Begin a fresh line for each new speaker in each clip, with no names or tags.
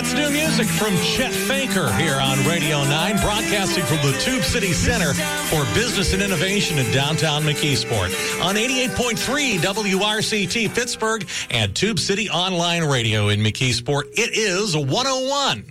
It's new music from Chet Faker here on Radio 9, broadcasting from the Tube City Center for Business and Innovation in downtown McKeesport on 88.3 WRCT Pittsburgh and Tube City Online Radio in McKeesport. It is 101.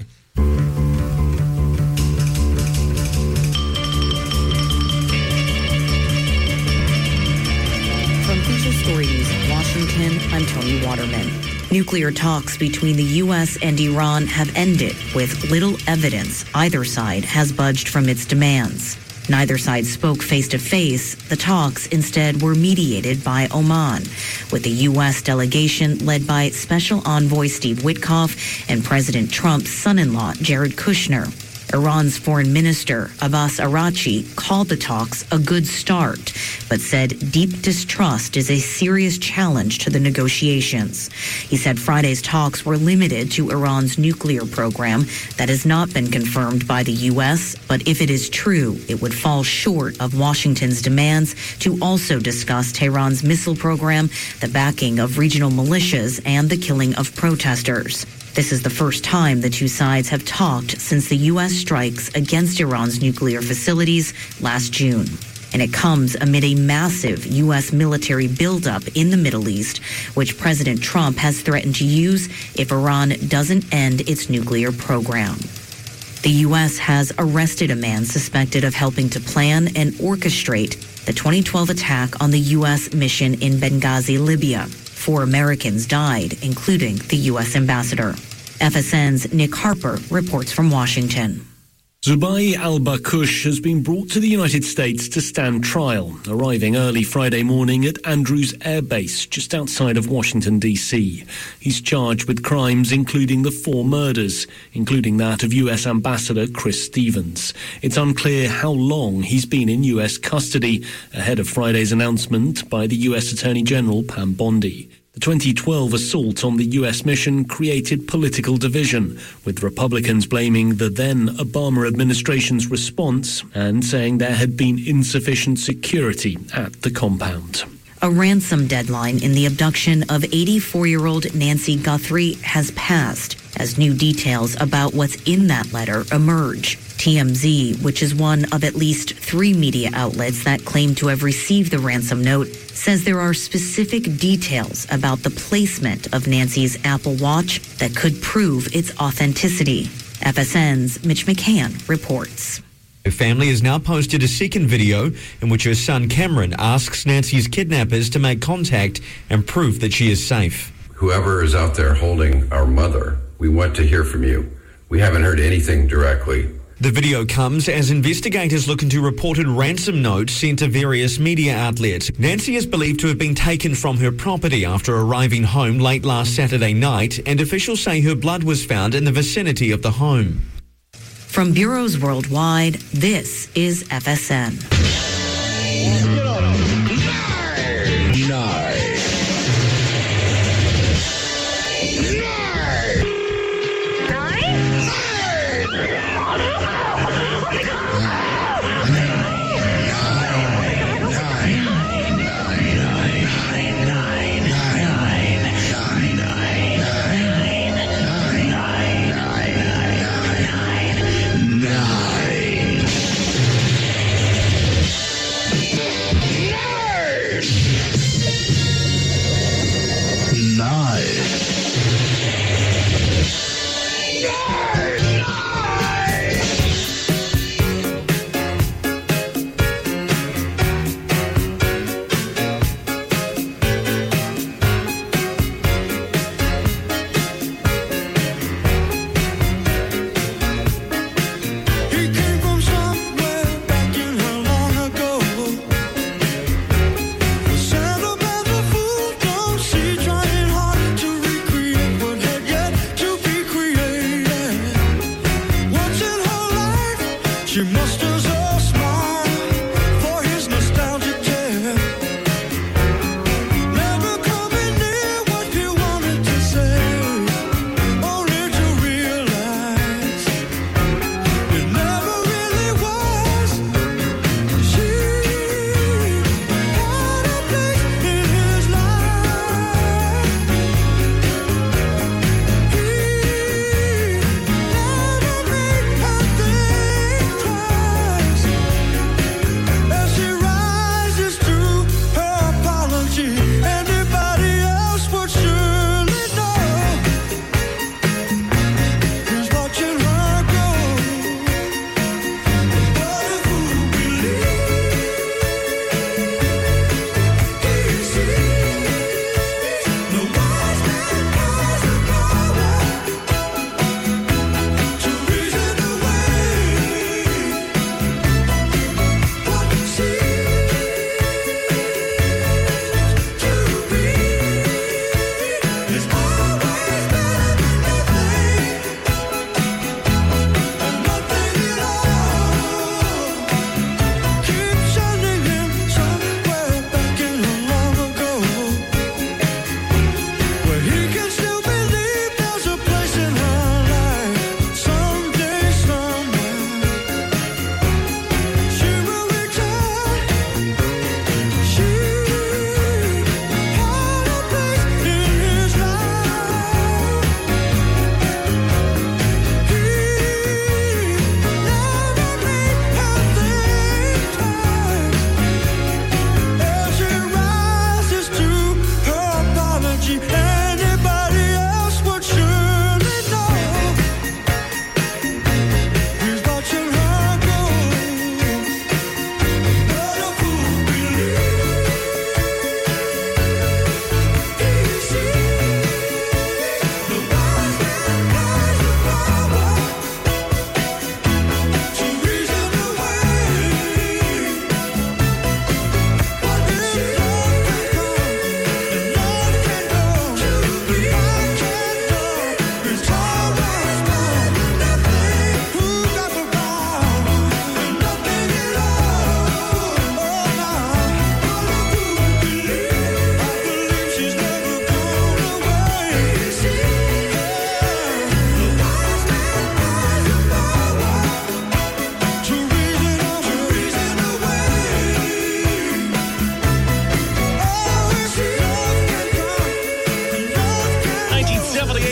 From Feature Story News in Washington, I'm Tony Waterman. Nuclear talks between the U.S. and Iran have ended with little evidence either side has budged from its demands. Neither side spoke face-to-face. The talks instead were mediated by Oman, with the U.S. delegation led by Special Envoy Steve Witkoff and President Trump's son-in-law, Jared Kushner. Iran's foreign minister, Abbas Araghchi, called the talks a good start, but said deep distrust is a serious challenge to the negotiations. He said Friday's talks were limited to Iran's nuclear program that has not been confirmed by the U.S., but if it is true, it would fall short of Washington's demands to also discuss Tehran's missile program, the backing of regional militias, and the killing of protesters. This is the first time the two sides have talked since the U.S. strikes against Iran's nuclear facilities last June. And it comes amid a massive U.S. military buildup in the Middle East, which President Trump has threatened to use if Iran doesn't end its nuclear program. The U.S. has arrested a man suspected of helping to plan and orchestrate the 2012 attack on the U.S. mission in Benghazi, Libya. 4 Americans died, including the U.S. ambassador. FSN's Nick Harper reports from Washington.
Zubair al-Barkush has been brought to the United States to stand trial, arriving early Friday morning at Andrews Air Base, just outside of Washington, D.C. He's charged with crimes including the 4 murders, including that of U.S. Ambassador Chris Stevens. It's unclear how long he's been in U.S. custody, ahead of Friday's announcement by the U.S. Attorney General Pam Bondi. The 2012 assault on the U.S. mission created political division, with Republicans blaming the then Obama administration's response and saying there had been insufficient security at the compound.
A ransom deadline in the abduction of 84-year-old Nancy Guthrie has passed as new details about what's in that letter emerge. TMZ, which is one of at least 3 media outlets that claim to have received the ransom note, says there are specific details about the placement of Nancy's Apple Watch that could prove its authenticity. FSN's Mitch McCann reports.
Her family has now posted a second video in which her son Cameron asks Nancy's kidnappers to make contact and prove that she is safe.
Whoever is out there holding our mother, we want to hear from you. We haven't heard anything directly.
The video comes as investigators look into reported ransom notes sent to various media outlets. Nancy is believed to have been taken from her property after arriving home late last Saturday night, and officials say her blood was found in the vicinity of the home.
From bureaus worldwide, this is FSN.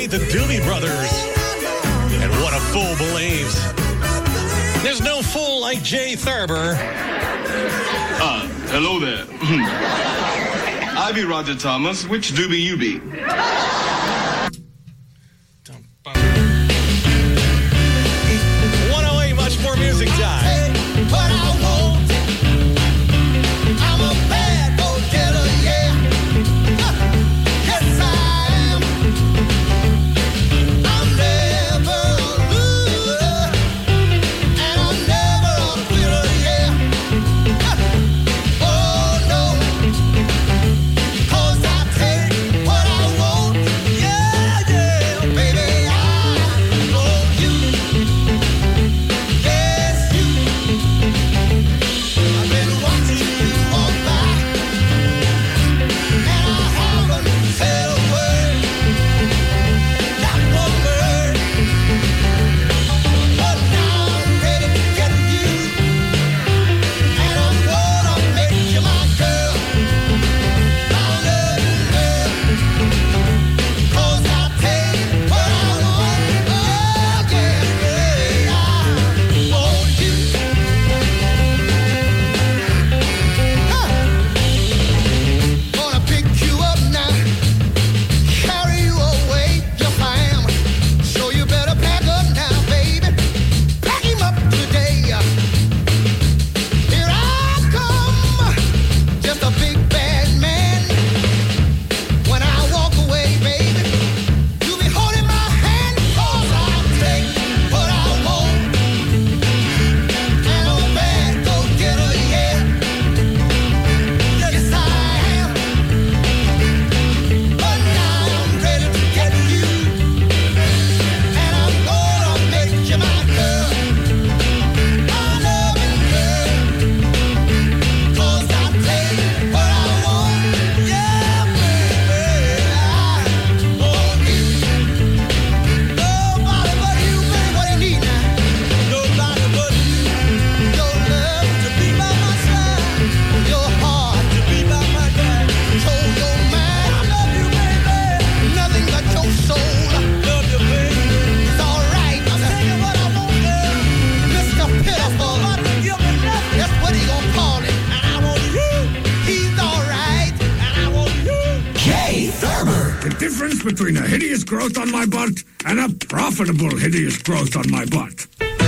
a.k.a. the Doobie Brothers. And What a Fool Believes. There's no fool like Jay Thurber.
Hello there. I be Roger Thomas. Which doobie you be?
108, much more music time.
What I want, I'm a bad go-getter, yeah. Yes, I am. I'm never a loser, and I'm never a quitter, yeah. Oh, no, 'cause I take what I want, yeah, yeah, baby, I want you. Yes, you. I've been watching you walk by, and I haven't said a word, not one word. But now I'm ready to get you, and I'm gonna make you my girl, my loving girl. 'Cause I take what I want, oh yeah, yeah, I want you. Gonna pick you up now, carry you away, yes I am. So you better pack up now, baby. Pack him up today. Here I come, just a big bad man. When I walk away, baby, you be holding my hand, 'cause I take what I want. And I'm a bad go-getter, yeah. Yes, I am. But now I'm ready to get you, and I'm gonna make you my girl, my loving girl. 'Cause I take what I want, yeah, baby, I want you. Nobody but you, baby, what you need now? Nobody but you. Your love to be by my side, your heart to be by my side. So your mind, I love you, baby. Nothing but your soul. Love you, baby. It's all right. I'll tell you what I want, girl. Mr. Pitiful. That's what he gonna call it. And I want you. He's all right. And I want you. Jay Thurber.
The difference between a hideous growth on my butt and a profitable hideous growth on my butt.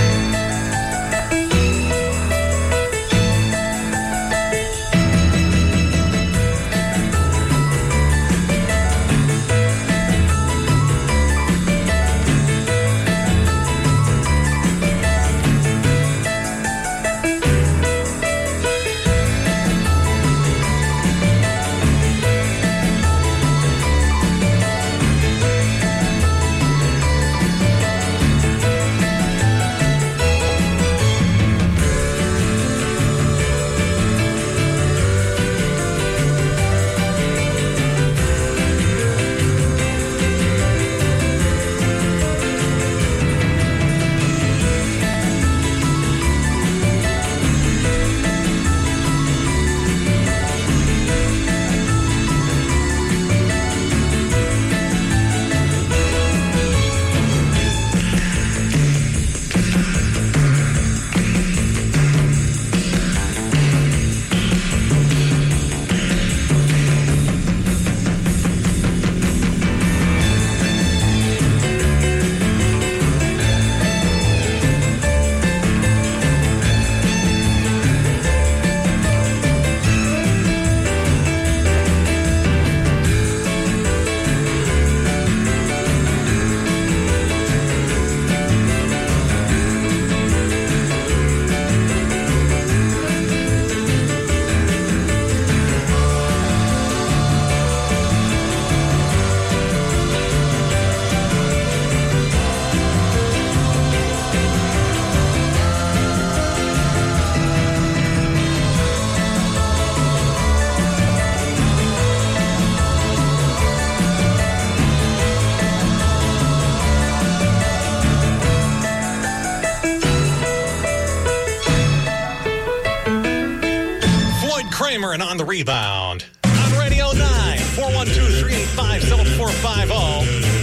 Kramer and On the Rebound. On Radio 9, 412-385-7450.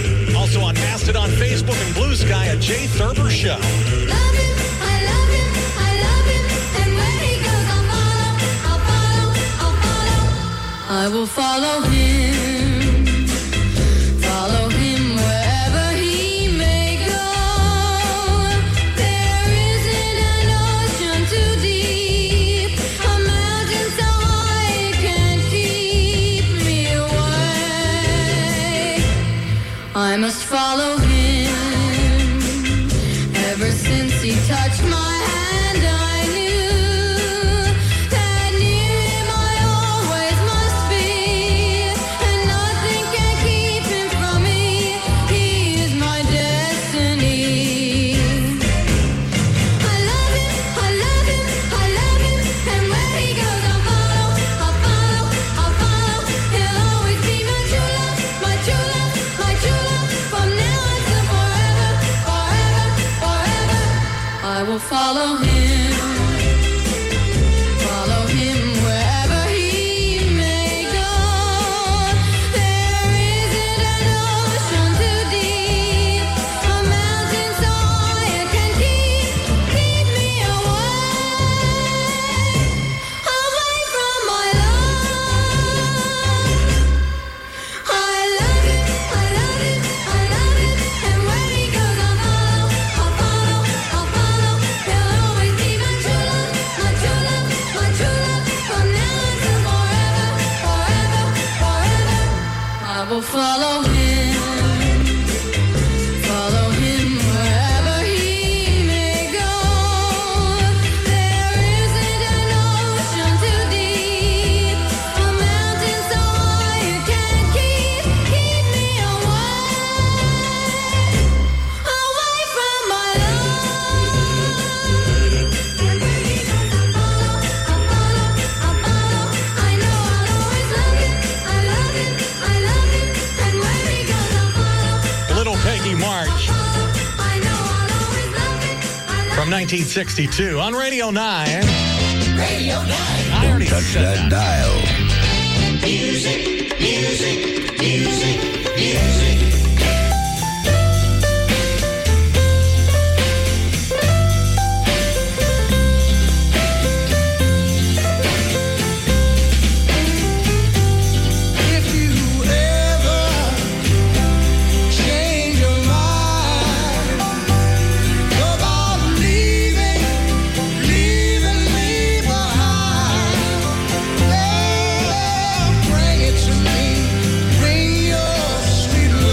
Also on Mastodon, Facebook, and Blue Sky, a Jay Thurber Show.
I will follow him wherever he may go. There isn't an ocean too deep, a mountain so high it can't keep me away. I must follow him. Ever since he touched my hand, I knew that near him I always must be, and nothing can keep him from me. He is my destiny. I love him, I love him, I love him, and where he goes I'll follow, I'll follow, I'll follow. He'll always be my true love, my true love, my true love. From now on to forever, forever, forever. I will follow him wherever he may go. There isn't an ocean too deep, a mountain so high it can keep me away from my love. I love him, I love him, I love him, and where he goes I'll follow, I'll follow, I'll follow. He'll always be my true love, my true love, my true love. From now on to forever, forever, forever. I will follow him wherever he may go. There isn't an ocean too deep, a mountain so high it can't keep me away from my love. And where he goes I'll follow, I'll follow, I'll follow. I know I'll always love him, I love him, I love him, and where he goes I'll follow.
Little Peggy March
I know I'll always love him, I love
from 1962 on Radio 9.
Radio 9.
I already
Touch
said
that dial.
Music, music, music, music. If you ever change your mind about leaving me behind, well, bring it to me. Bring your sweet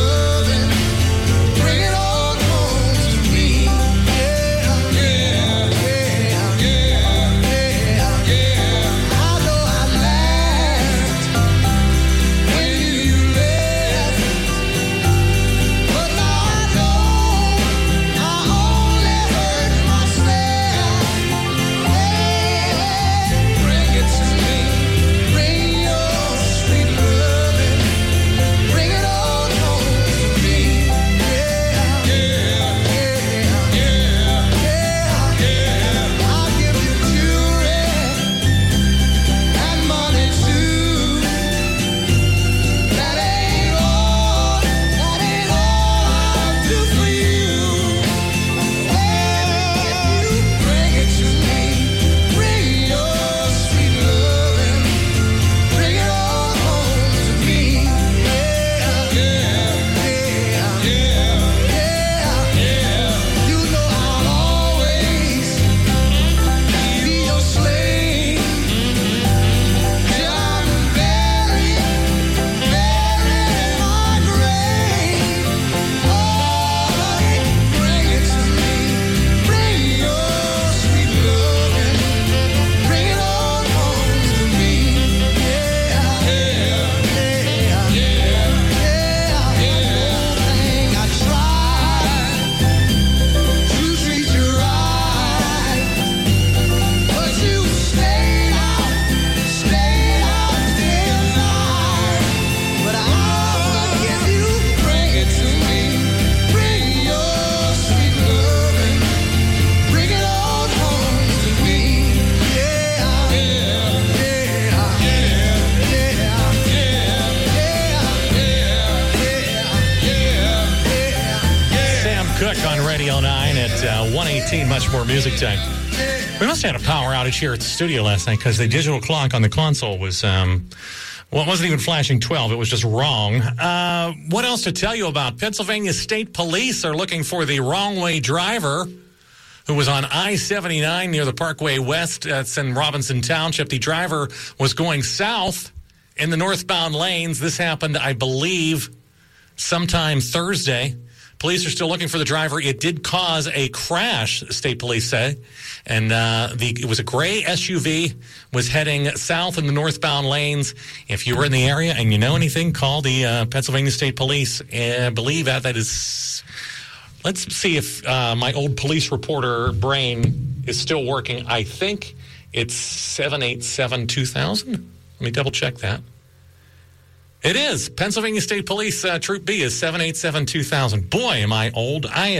Radio 9 at 1:18. Much more music time. We must have had a power outage here at the studio last night because the digital clock on the console was, well, it wasn't even flashing 12. It was just wrong. What else to tell you about? Pennsylvania State Police are looking for the wrong-way driver who was on I-79 near the Parkway West. That's in Robinson Township. The driver was going south in the northbound lanes. This happened, I believe, sometime Thursday. Police are still looking for the driver. It did cause a crash, state police say. And it was a gray SUV, was heading south in the northbound lanes. If you were in the area and you know anything, call the Pennsylvania State Police. I believe that is... Let's see if my old police reporter brain is still working. I think it's 787-2000. Let me double check that. It is. Pennsylvania State Police Troop B is 787-2000. Boy, am I old.
When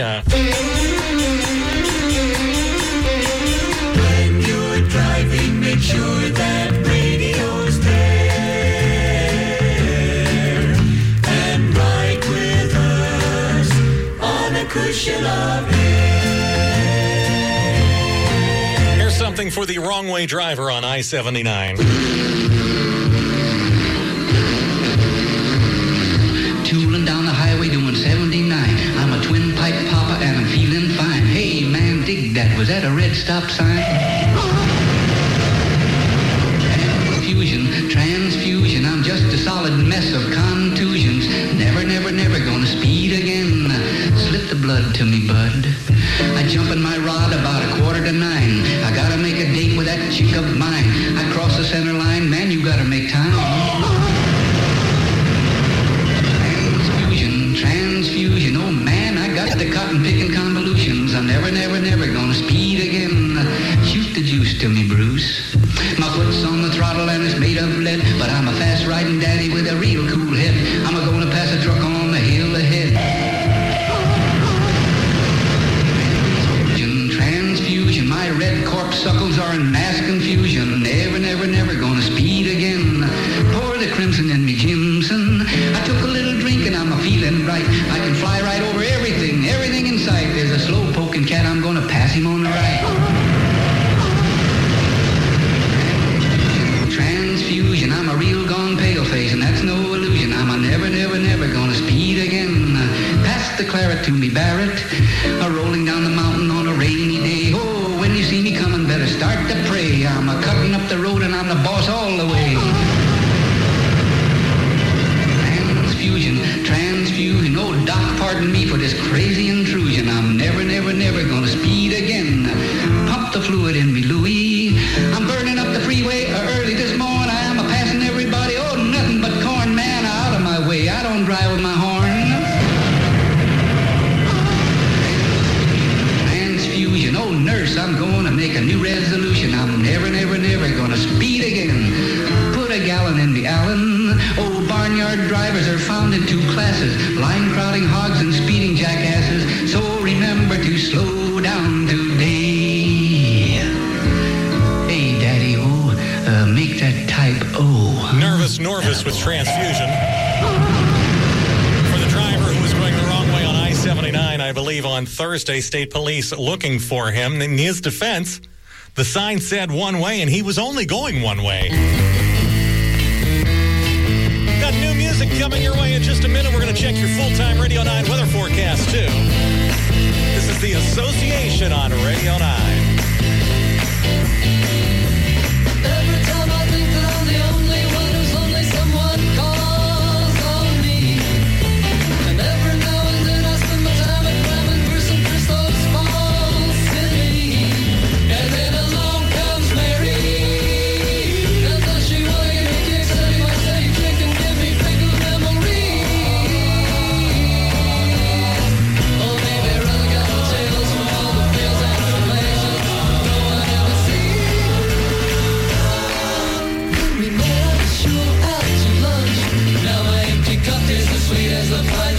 you're driving, make sure that radio's there. And ride with us on a cushion of air.
Here's something for the wrong-way driver on I-79.
Tooling down the highway doing 79. I'm a twin pipe papa and I'm feeling fine. Hey man, dig that. Was that a red stop sign? Transfusion. I'm just a solid mess of contusions. Never, never, never gonna speed again. Slip the blood to me, bud. I jump in my rod about 8:45. I gotta make a date with that chick of mine. I cross the center line. Man, you gotta make time. Transfusion, oh man, I got the cotton picking convolutions. I'm never, never, never gonna speed again. Shoot the juice to me, Bruce. My foot's on the throttle and it's made of lead, but I'm a fast riding daddy with a real cool head. I'm a gonna pass a truck on the hill ahead. Transfusion, my red corpuscles are in mass confusion. Never, never, never gonna speed again. Pour the crimson in me, Jimson. I took a little drink and I'm a feeling right. I can fly right over everything, everything in sight. There's a slow poking cat, I'm gonna pass him on the right. Transfusion, I'm a real gone pale face, and that's no illusion. I'm a never, never, never gonna speed again. Pass the claret to me, Barrett. Rolling down the mountain on a rainy day. Oh, when you see me coming, better start to pray. I'm a cutting up the road and I'm the boss all the way. Transfusion, oh doc, pardon me for this crazy intrusion. I'm never, never, never gonna speed again. Pump the fluid in me, Louie. I'm burning up the freeway early this morning. I'm a-passing everybody, oh nothing but corn, man, out of my way. I don't drive with my horn. Transfusion, oh nurse, I'm gonna make a new resolution. I'm never, never, never gonna speed again. Put a gallon in me, Allen. Oh, barnyard drivers are found in two classes, line crowding hogs and speeding jackasses. So remember to slow down today. Hey, Daddy, make that type O.
Nervous Norvis with transfusion. For the driver who was going the wrong way on I-79, I believe on Thursday, state police looking for him. In his defense, the sign said one way and he was only going one way. Got new music coming your way in just a minute. We're going to check your full-time Radio 9 weather forecast, too. This is The Association on Radio 9.
Every time I think that I'm the only one who's lonely, someone calls on me. And every now and then I spend my time at climbing through some crystal's false city. And then along comes Mary. And does she want to get kicks any by saying drink and give me fickle memories? Oh, maybe rather got the tales from all the fields and the places no one ever sees. We met at the show out to lunch. Now my empty cup tastes as sweet as the punch.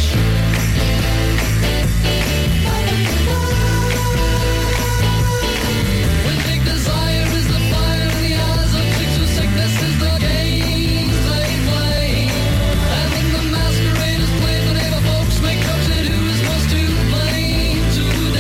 When big desire is the fire in the eyes of chicks with sickness is the games they play. And when the masquerade is played, the neighbor folks make up to who is most to blame today.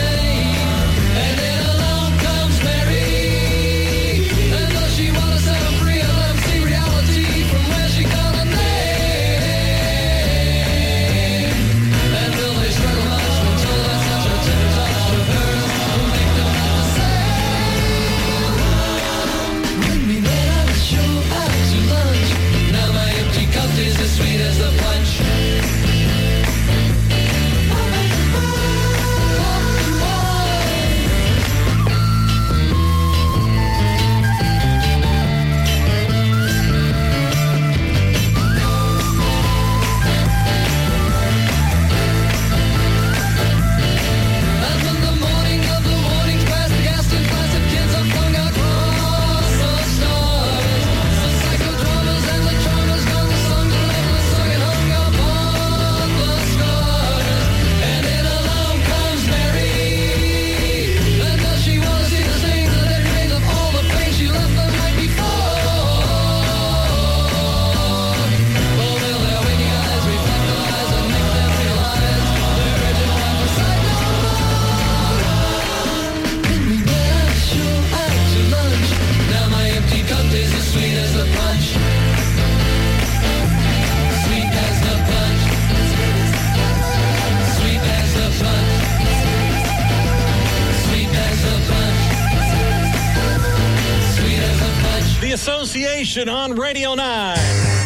Innovation on Radio 9.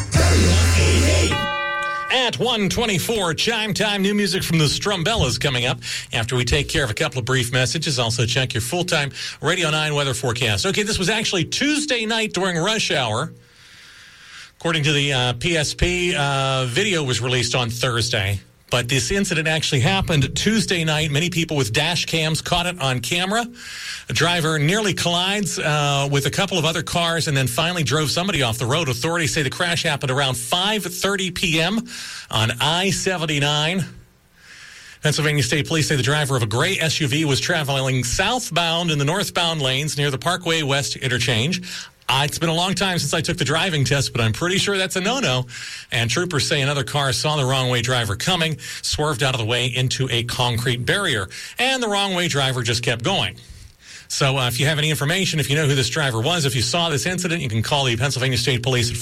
At 1:24, Chime Time, new music from the Strumbellas coming up after we take care of a couple of brief messages. Also check your full-time Radio 9 weather forecast. Okay, this was actually Tuesday night during rush hour. According to the PSP, video was released on Thursday. But this incident actually happened Tuesday night. Many people with dash cams caught it on camera. A driver nearly collides with a couple of other cars and then finally drove somebody off the road. Authorities say the crash happened around 5:30 p.m. on I-79. Pennsylvania State Police say the driver of a gray SUV was traveling southbound in the northbound lanes near the Parkway West interchange. It's been a long time since I took the driving test, but I'm pretty sure that's a no-no. And troopers say another car saw the wrong-way driver coming, swerved out of the way into a concrete barrier, and the wrong-way driver just kept going. So if you have any information, if you know who this driver was, if you saw this incident, you can call the Pennsylvania State Police at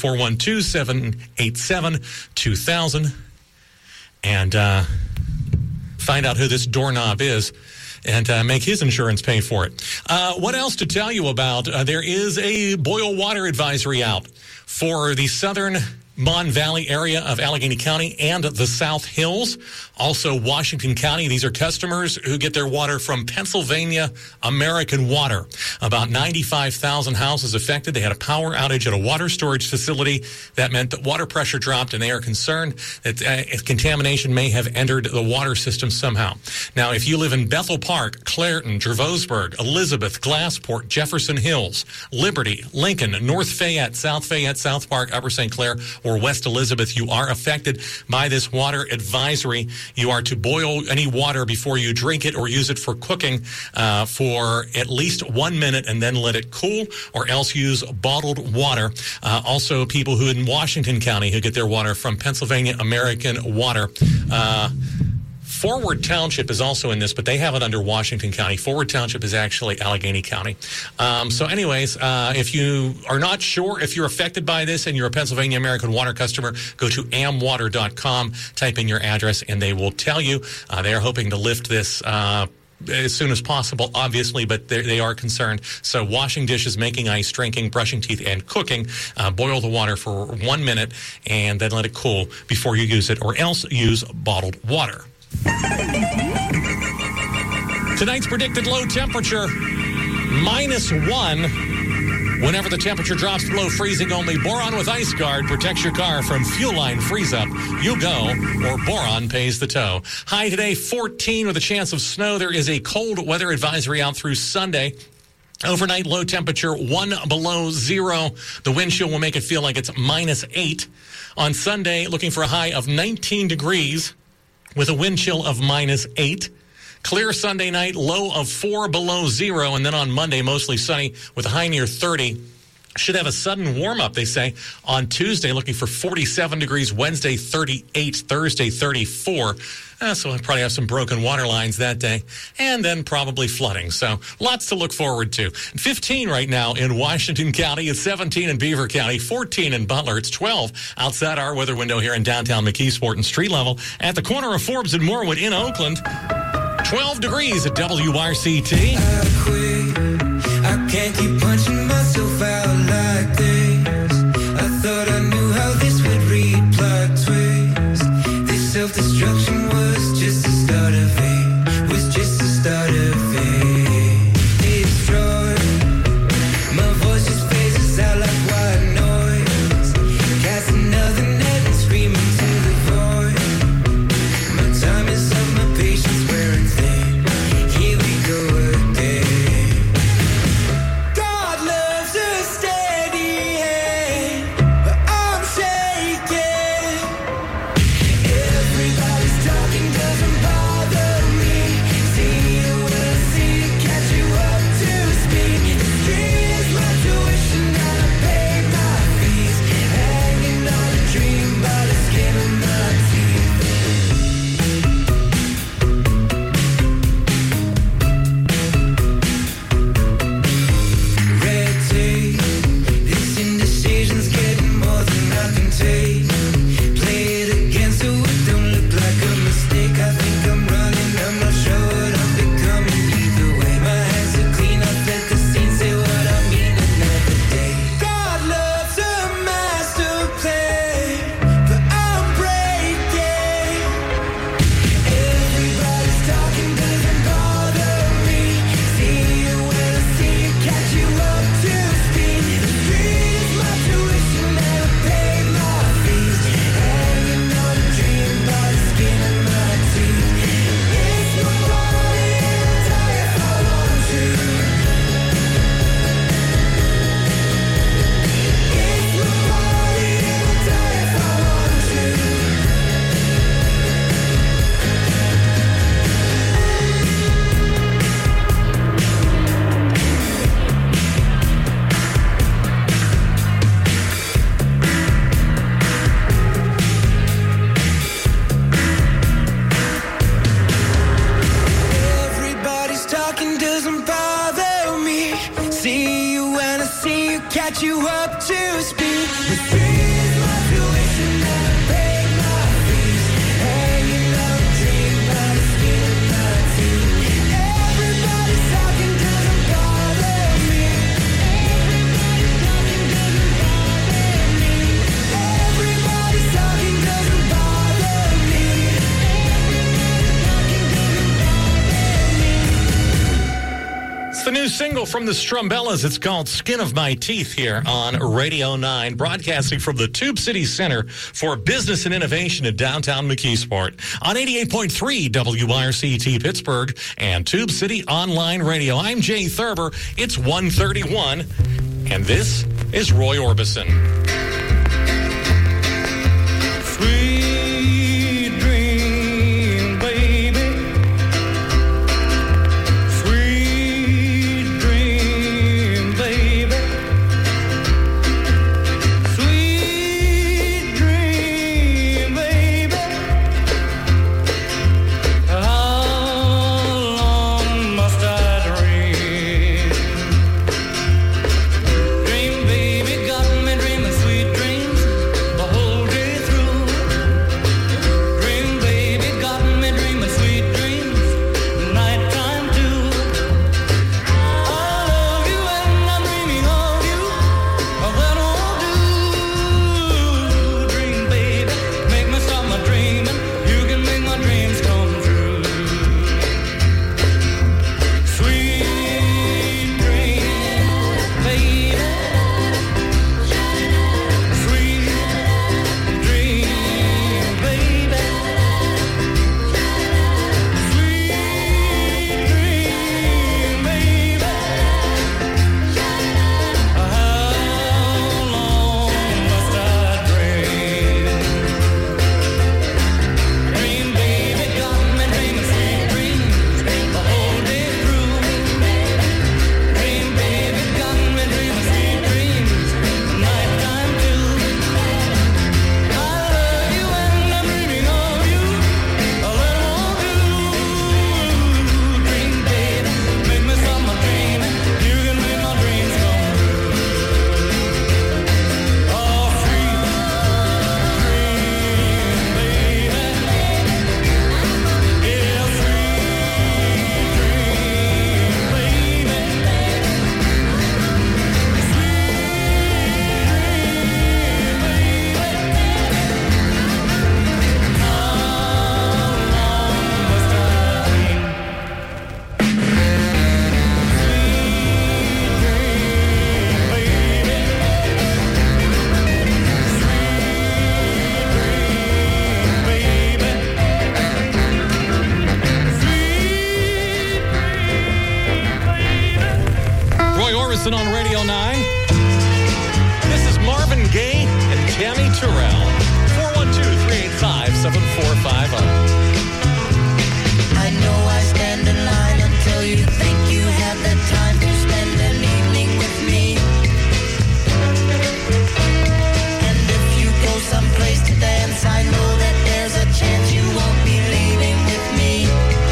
412-787-2000 and find out who this doorknob is and make his insurance pay for it. What else to tell you about? There is a boil water advisory out for the southern Mon Valley area of Allegheny County and the South Hills. Also Washington County. These are customers who get their water from Pennsylvania American Water. About 95,000 houses affected. They had a power outage at a water storage facility. That meant that water pressure dropped, and they are concerned that contamination may have entered the water system somehow. Now, if you live in Bethel Park, Clairton, Gervosburg, Elizabeth, Glassport, Jefferson Hills, Liberty, Lincoln, North Fayette, South Park, Upper St. Clair, or West Elizabeth, you are affected by this water advisory. You are to boil any water before you drink it or use it for cooking for at least 1 minute and then let it cool, or else use bottled water. Also, people who in Washington County who get their water from Pennsylvania American Water. Forward Township is also in this, but they have it under Washington County. Forward Township is actually Allegheny County. So anyways, if you are not sure if you're affected by this and you're a Pennsylvania American Water customer, go to amwater.com, type in your address, and they will tell you. They are hoping to lift this as soon as possible, obviously, but they are concerned. So washing dishes, making ice, drinking, brushing teeth, and cooking, boil the water for 1 minute and then let it cool before you use it, or else use bottled water. Tonight's predicted low temperature, -1. Whenever the temperature drops below freezing, only Boron with Ice Guard protects your car from fuel line freeze-up. You go, or Boron pays the tow. High today, 14 with a chance of snow. There is a cold weather advisory out through Sunday. Overnight low temperature, 1 below 0. The wind chill will make it feel like it's -8. On Sunday, looking for a high of 19 degrees. With a wind chill of -8. Clear Sunday night, low of 4 below 0. And then on Monday, mostly sunny with a high near 30. Should have a sudden warm-up, they say. On Tuesday, looking for 47 degrees. Wednesday, 38. Thursday, 34. So we'll probably have some broken water lines that day. And then probably flooding. So lots to look forward to. 15 right now in Washington County. It's 17 in Beaver County. 14 in Butler. It's 12 outside our weather window here in downtown McKeesport and street level. At the corner of Forbes and Morwood in Oakland. 12 degrees at WRCT.
I cank keep punching myself out like this. I thought I knew how this would read, plot twist. This self-destruction was just the start of it. Was just the start of it. It's dry. My voice just phases out like white noise. Cast another net and screaming to the void. My time is up, my patience wearing thin. Here we go again. God loves a steady hand, but I'm shaking. Everybody's talking doesn't bother get you up to speed. With fees, my tuition, and pay my fees. Hanging out, dream, but still not too. Everybody's talking, doesn't bother me. Everybody's talking, doesn't bother me.
It's the new single from the Strumbellas. It's called Skin of My Teeth here on Radio 9, broadcasting from the Tube City Center for Business and Innovation in downtown McKeesport on 88.3 WRCT Pittsburgh and Tube City Online Radio. I'm Jay Thurber. It's 1:31, and this is Roy Orbison.
Sweet dream, baby. Sweet dream, baby. Sweet dream, baby. How long must I dream? Dream, baby, got me dreaming sweet dreams the whole day through. Dream, baby, got me dreaming sweet dreams nighttime too. I love you and I'm dreaming of you. That won't do. Dream, baby, make me stop my dreaming. You can make my dreams come true. Sweet dream, baby. Sweet dream, baby. Sweet dream, baby. How long must I dream? Dream, baby, got me dreaming sweet dreams the whole day through. Dream, baby, got me dreaming sweet dreams nighttime too. I love you and I'm dreaming of you. That won't do. Dream, baby, make me stop my dreaming. You can make my dreams come true. Oh, sweet dream, baby. Yeah, sweet dream, baby.
Roy Orbison on Radio 9. This is Marvin Gaye and Tammy Terrell. 412-385-7450.
I know I stand in line until you think you have the time to spend an evening with me. And if you go someplace to dance, I know that there's a chance you won't be leaving with me.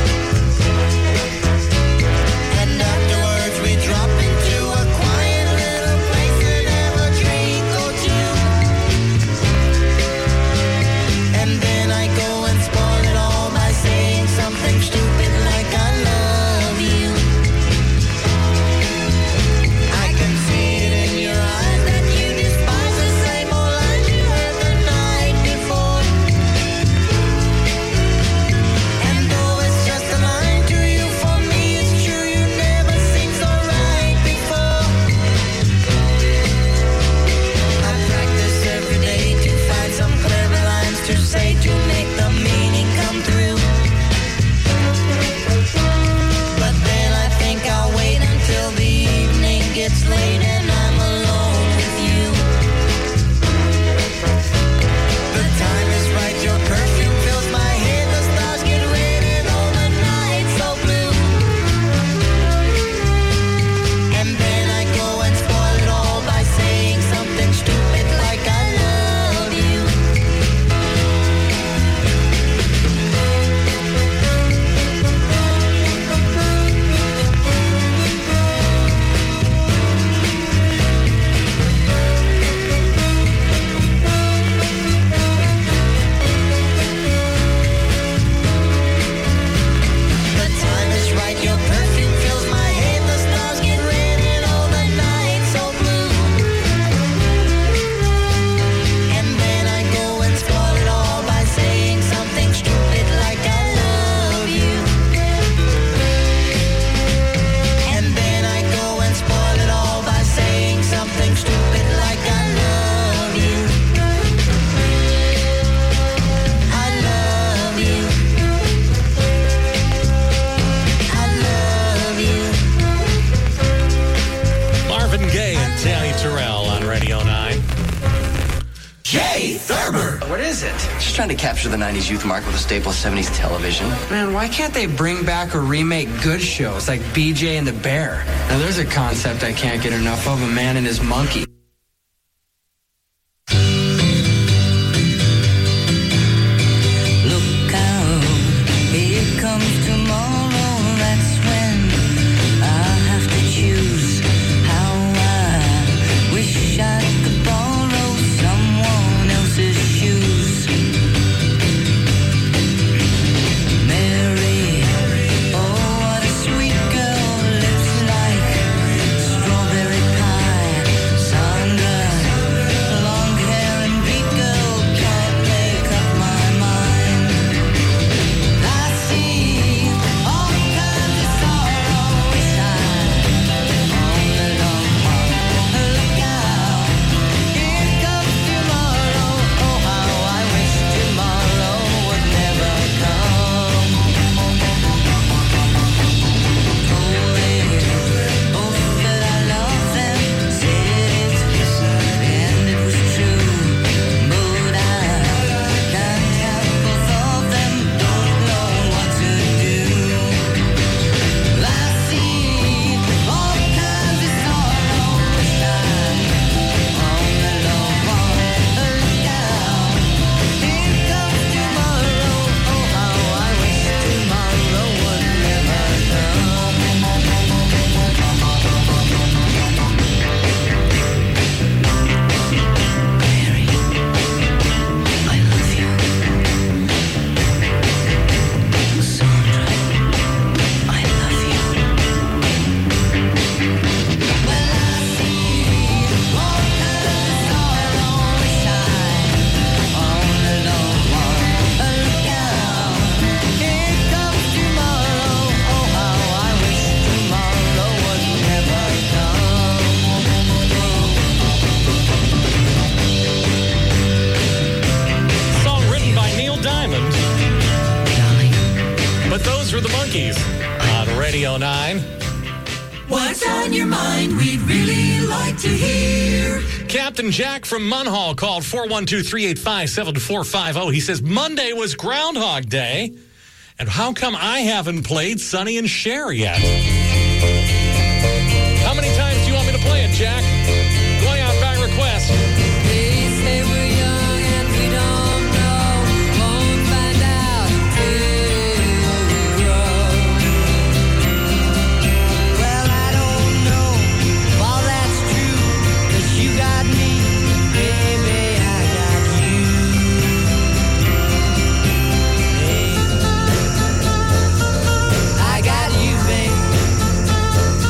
And afterwards we drop into a quiet little place and have a drink or two. And then I go and spoil it all
What is it?
Just trying to capture the 90s youth market with a staple of 70s television.
Man, why can't they bring back or remake good shows like BJ and the Bear? Now there's a concept I can't get enough of, a man and his monkey.
Look out, here comes tomorrow, that's when I'll have to choose how I wish I could borrow someone else's shoes. Mary, oh what a sweet girl, lips like strawberry pie. Sandra, long hair and beat girl, can't make up my mind. I see all kinds of sorrow, wish I only loved one. Look out, here comes tomorrow, oh how I wish tomorrow would never come. Both said I love them, said it, and it was true. But I can't have both of them, don't know what to do. I see all kinds of sorrow, wish I only loved one. Look out, here comes tomorrow, oh how I wish tomorrow would never come. Mary, I love you. Sandra, I love you. Well, I see all kinds of sorrow, wish I only loved one. Look out, here comes tomorrow, oh how I wish tomorrow would never come.
Song written by Neil Diamond. But those were the Monkees on Radio 9.
What's on your mind? We'd really like to hear.
Captain Jack from Munhall called 412-385-7450. He says, Monday was Groundhog Day. And how come I haven't played Sonny and Cher yet? How many times do you want me to play it, Jack? Going out by request.
They say we're young and we don't know. Won't find out till we grow. Well, I don't know if all that's true, 'cause you got me, baby, I got you. Hey. I got you, baby.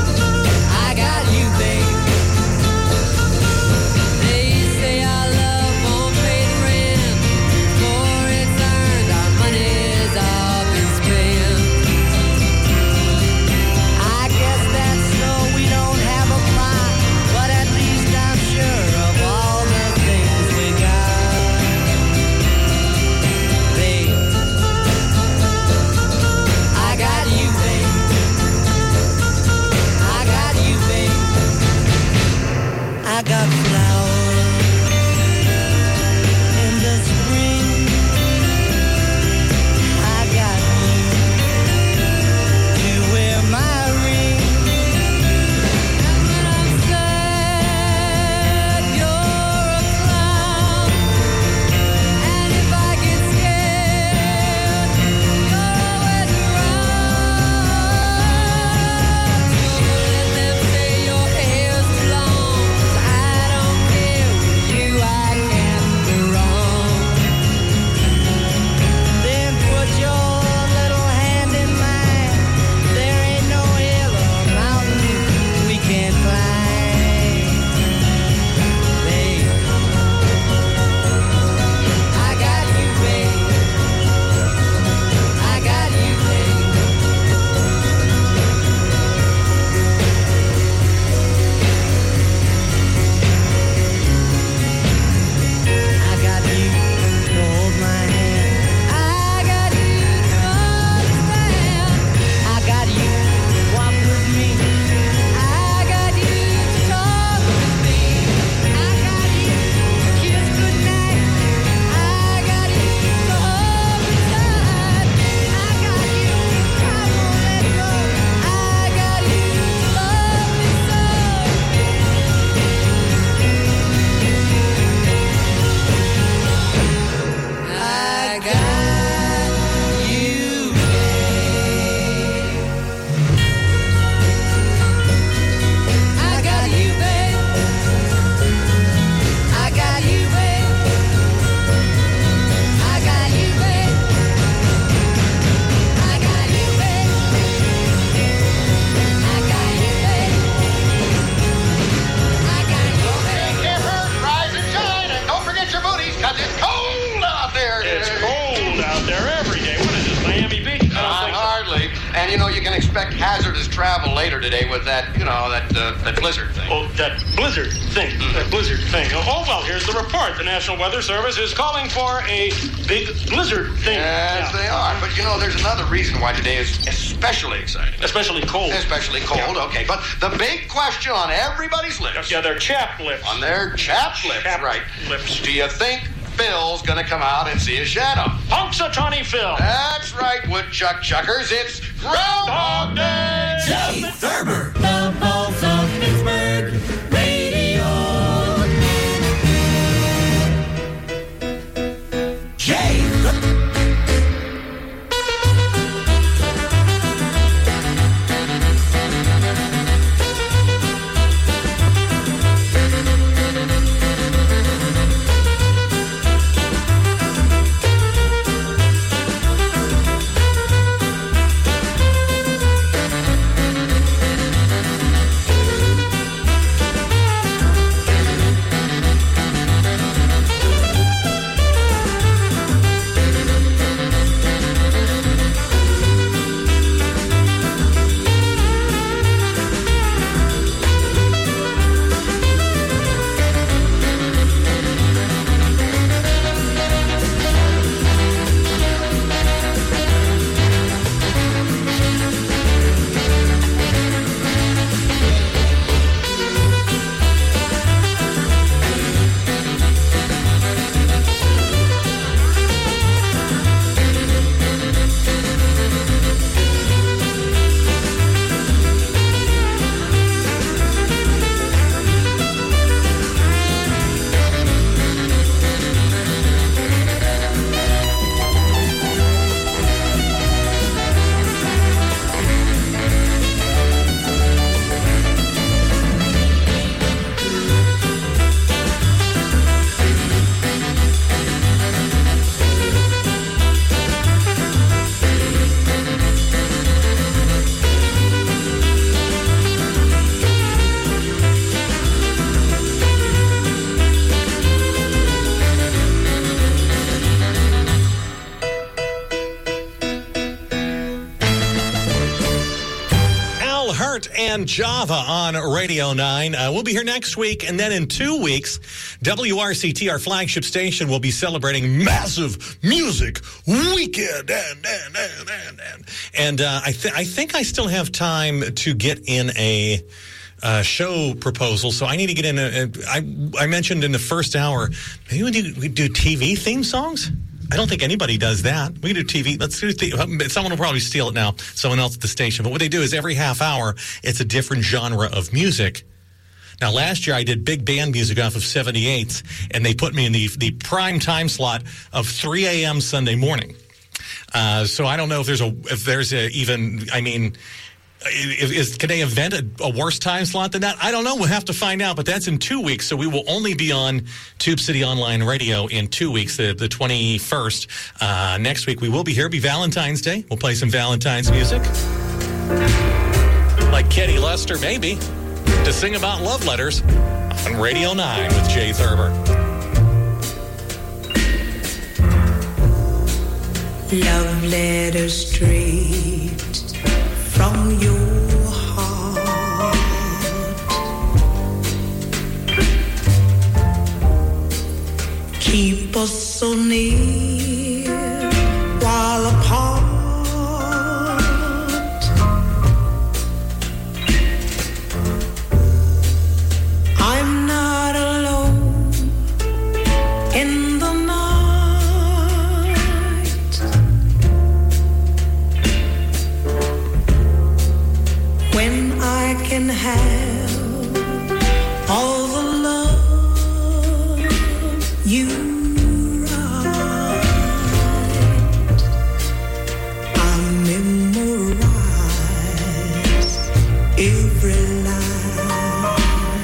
And you know, you can expect hazardous travel later today with that, that blizzard thing.
Oh, that blizzard thing. That blizzard thing. Oh, well, here's the report. The National Weather Service is calling for a big blizzard thing.
Yes, they are. But, there's another reason why today is especially exciting.
Especially cold.
Especially cold, okay. But the big question on everybody's lips.
Yeah, their chapped lips.
On their chapped lips, right.
Lips.
Do you think Phil's gonna come out and see a shadow?
Punxsutawney Phil.
That's right, woodchuck chuckers. It's Groundhog Day!
Jay Thurber, the Pulse of Pittsburgh Radio. Jay
and Java on Radio 9. We'll be here next week, and then in 2 weeks, WRCT, our flagship station, will be celebrating massive music weekend. And I think I still have time to get in a show proposal, so I need to get in I mentioned in the first hour, maybe we do TV theme songs? I don't think anybody does that. We can do TV. Let's do someone will probably steal it now, someone else at the station. But what they do is every half hour, it's a different genre of music. Now, last year I did big band music off of 78s, and they put me in the prime time slot of 3 a.m. Sunday morning. So I don't know if there's can they invent a worse time slot than that? I don't know. We'll have to find out, but that's in 2 weeks, so we will only be on Tube City Online Radio in 2 weeks, the 21st. Next week, we will be here. It'll be Valentine's Day. We'll play some Valentine's music. Like Kenny Lester, maybe, to sing about love letters on Radio 9 with Jay Thurber.
Love letters straight from your heart, keep us so near while apart. I'm not alone in the night. When I can have all the love you write, I memorize every line,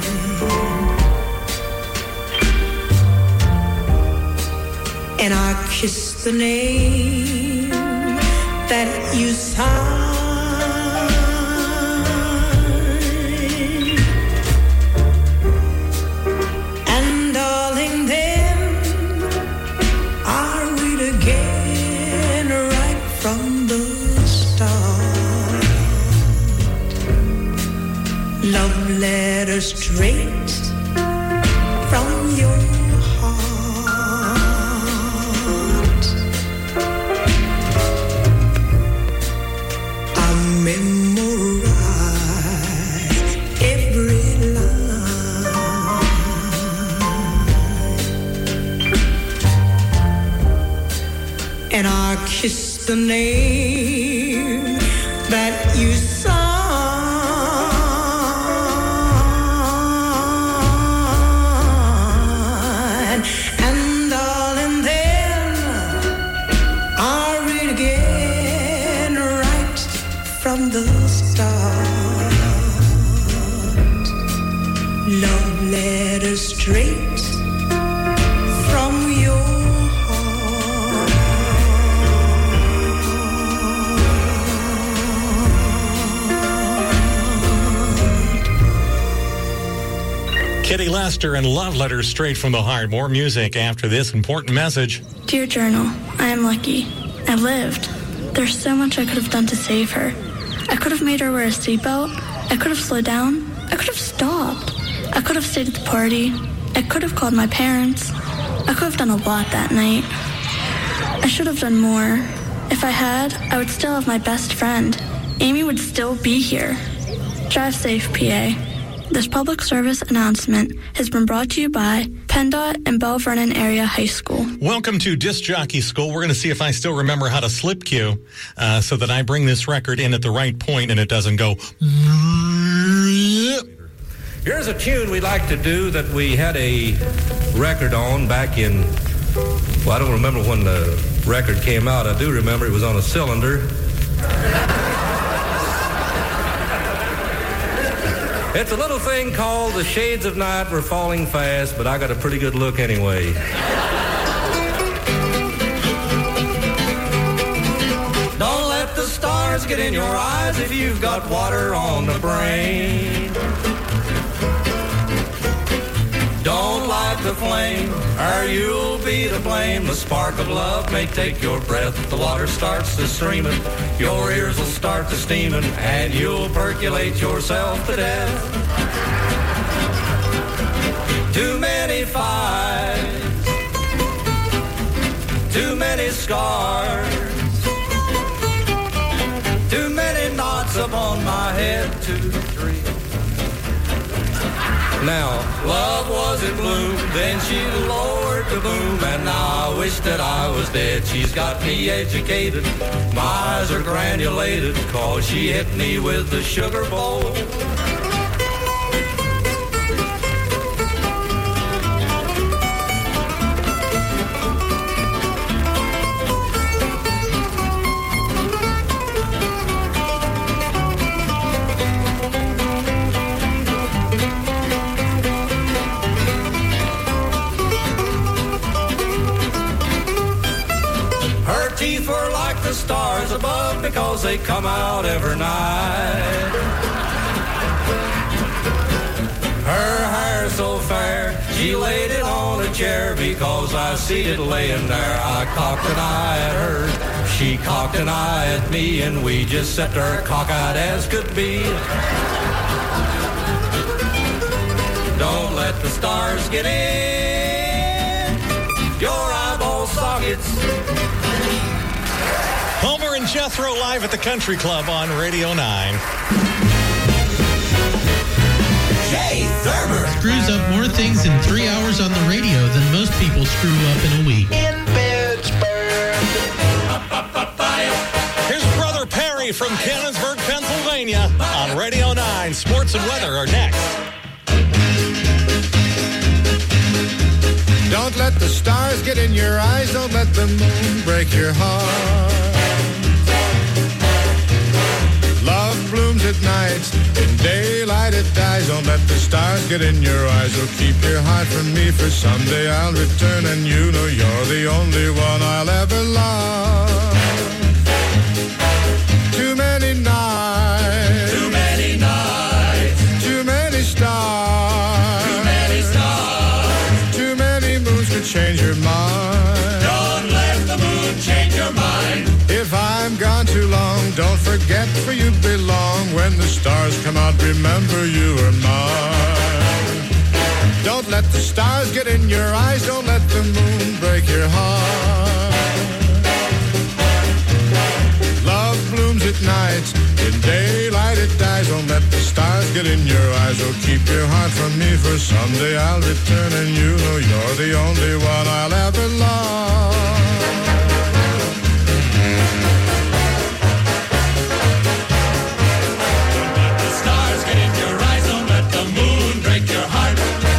and I kiss the name that you sign. From the start, letter straight from your heart. I memorize every line, and I kiss the name that you signed. And darling, then I read again right from the start. Love letter straight from your
Kitty Lester and Love Letters Straight from the Heart. More music after this important message.
Dear Journal, I am lucky. I lived. There's so much I could have done to save her. I could have made her wear a seatbelt. I could have slowed down. I could have stopped. I could have stayed at the party. I could have called my parents. I could have done a lot that night. I should have done more. If I had, I would still have my best friend. Amy would still be here. Drive safe, PA. This public service announcement has been brought to you by PennDOT and Bell Vernon Area High School.
Welcome to Disc Jockey School. We're going to see if I still remember how to slip cue so that I bring this record in at the right point and it doesn't go.
Here's a tune we like to do that we had a record on back in, well, I don't remember when the record came out. I do remember it was on a cylinder. It's a little thing called The Shades of Night Were Falling Fast, but I got a pretty good look anyway. Don't let the stars get in your eyes if you've got water on the brain. Don't light the flame, or you'll be to blame. The spark of love may take your breath. The water starts to streaming, your ears will start to steaming, and you'll percolate yourself to death. Too many fights, too many scars, too many knots upon my head, 2, 3. Now, love was in bloom, then she lowered the boom, and now I wish that I was dead. She's got me educated, my eyes are granulated, 'cause she hit me with the sugar bowl. Teeth were like the stars above because they come out every night. Her hair so fair, she laid it on a chair because I see it laying there. I cocked an eye at her, she cocked an eye at me, and we just sat there cockeyed as could be. Don't let the stars get in your eyeball sockets.
Homer and Jethro live at the Country Club on Radio 9.
Jay Thurber screws up more things in 3 hours on the radio than most people screw up in a week.
In Pittsburgh. Here's Brother Perry from Cannonsburg, Pennsylvania on Radio 9. Sports and weather are next.
Don't let the stars get in your eyes. Don't let the moon break your heart. Love blooms at night. In daylight it dies. Don't let the stars get in your eyes. Oh, keep your heart from me, for someday I'll return, and you know you're the only one I'll ever love. Too many nights.
Too many nights.
Too many stars.
Too many stars.
Too many moons could change your mind.
Don't let the moon change your mind.
If I'm gone too long, don't forget, for you belong when the stars come out, remember you are mine. Don't let the stars get in your eyes, don't let the moon break your heart. Love blooms at night, in daylight it dies. Don't let the stars get in your eyes. Oh, keep your heart from me, for someday I'll return, and you know you're the only one I'll ever love.
Don't let the stars get in your eyes. Don't let the moon break your heart.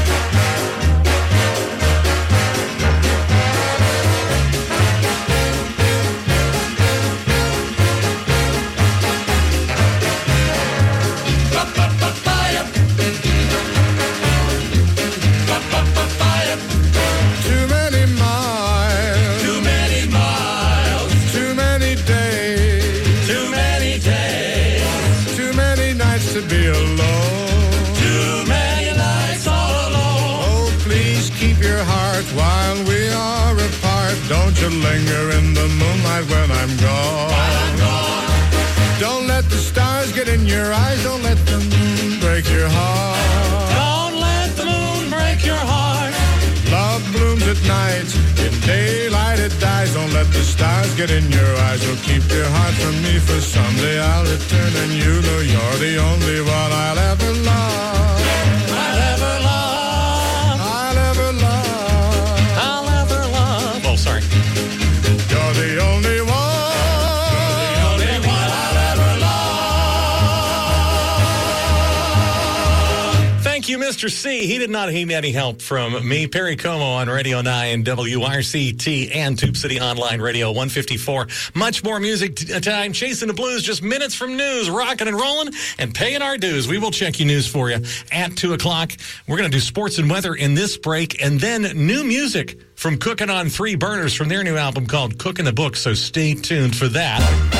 Too many miles,
Too many miles,
too many days,
too many days,
too many nights to be alone.
too many nights all alone.
Oh, please keep your heart while we are apart. Don't you linger in the moonlight when I'm gone. Don't let the stars get in your eyes. Don't let the moon break your heart.
Don't let the moon break your heart.
Love blooms at night, in daylight it dies. Don't let the stars get in your eyes. Oh, keep your heart from me, for someday I'll return, and you know you're the only one I'll ever love.
I'll ever love.
I'll ever love.
I'll ever love. Oh, sorry.
You're the only one.
The only one I'll ever love.
Thank you, Mr. C. He did not need any help from me. Perry Como on Radio 9, WRCT, and Tube City Online Radio 154. Much more music time. Chasing the Blues, just minutes from news. Rocking and rolling and paying our dues. We will check you news for you at 2 o'clock. We're going to do sports and weather in this break, and then new music from Cooking on Three Burners from their new album called Cooking the Book, so stay tuned for that.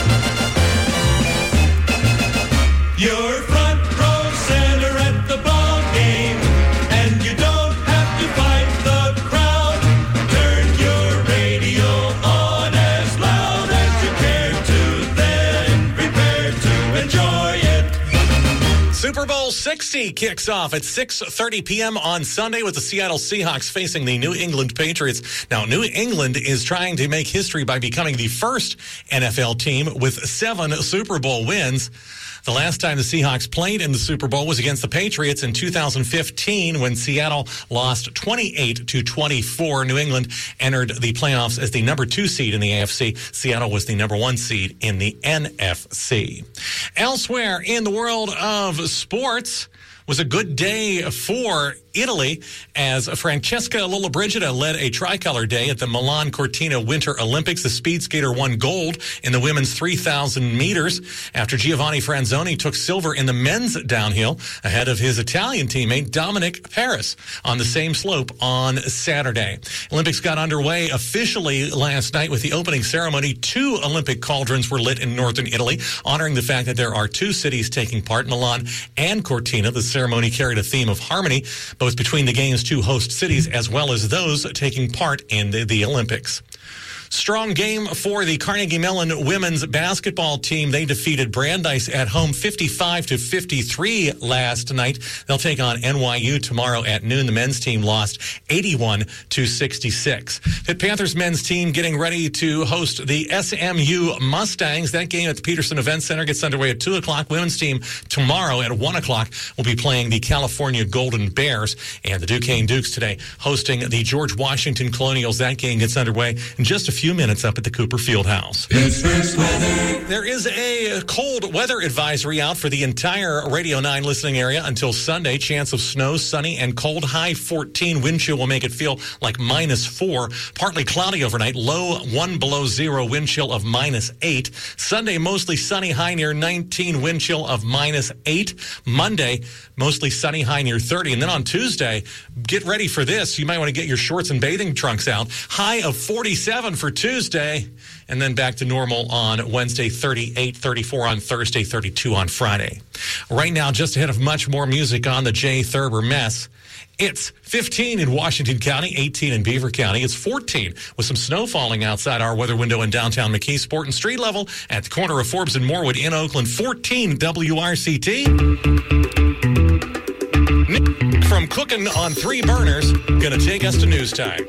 You're front row center at the ball game, and you don't have to fight the crowd. Turn your radio on as loud as you care to, then prepare to enjoy it.
Super Bowl 60 kicks off at 6:30 p.m. on Sunday with the Seattle Seahawks facing the New England Patriots. Now, New England is trying to make history by becoming the first NFL team with 7 Super Bowl wins. The last time the Seahawks played in the Super Bowl was against the Patriots in 2015 when Seattle lost 28-24. New England entered the playoffs as the number 2 seed in the AFC. Seattle was the number 1 seed in the NFC. Elsewhere in the world of sports was a good day for Italy as Francesca Lollobrigida led a tricolor day at the Milan Cortina Winter Olympics. The speed skater won gold in the women's 3,000 meters after Giovanni Franzoni took silver in the men's downhill ahead of his Italian teammate Dominic Paris on the same slope on Saturday. Olympics got underway officially last night with the opening ceremony. 2 Olympic cauldrons were lit in northern Italy, honoring the fact that there are 2 cities taking part, Milan and Cortina. The ceremony carried a theme of harmony, both between the game's 2 host cities as well as those taking part in the Olympics. Strong game for the Carnegie Mellon women's basketball team. They defeated Brandeis at home 55-53 last night. They'll take on NYU tomorrow at noon. The men's team lost 81-66. Pitt Panthers men's team getting ready to host the SMU Mustangs. That game at the Peterson Event Center gets underway at 2 o'clock. Women's team tomorrow at 1 o'clock will be playing the California Golden Bears. And the Duquesne Dukes today hosting the George Washington Colonials. That game gets underway in just a few minutes up at the Cooper Fieldhouse. There is a cold weather advisory out for the entire Radio 9 listening area until Sunday. Chance of snow, sunny and cold. High 14. Wind chill will make it feel like -4. Partly cloudy overnight. Low 1 below 0. Wind chill of -8. Sunday, mostly sunny. High near 19. Wind chill of -8. Monday, mostly sunny. High near 30. And then on Tuesday, get ready for this. You might want to get your shorts and bathing trunks out. High of 47 for Tuesday. and then back to normal on Wednesday, 38, 34 on Thursday, 32 on Friday. Right now, just ahead of much more music on the Jay Thurber Mess, it's 15 in Washington County, 18 in Beaver County. It's 14 with some snow falling outside our weather window in downtown McKeesport, and street level at the corner of Forbes and Morewood in Oakland. 14 WRCT. Nick from cooking on 3 burners going to take us to news time.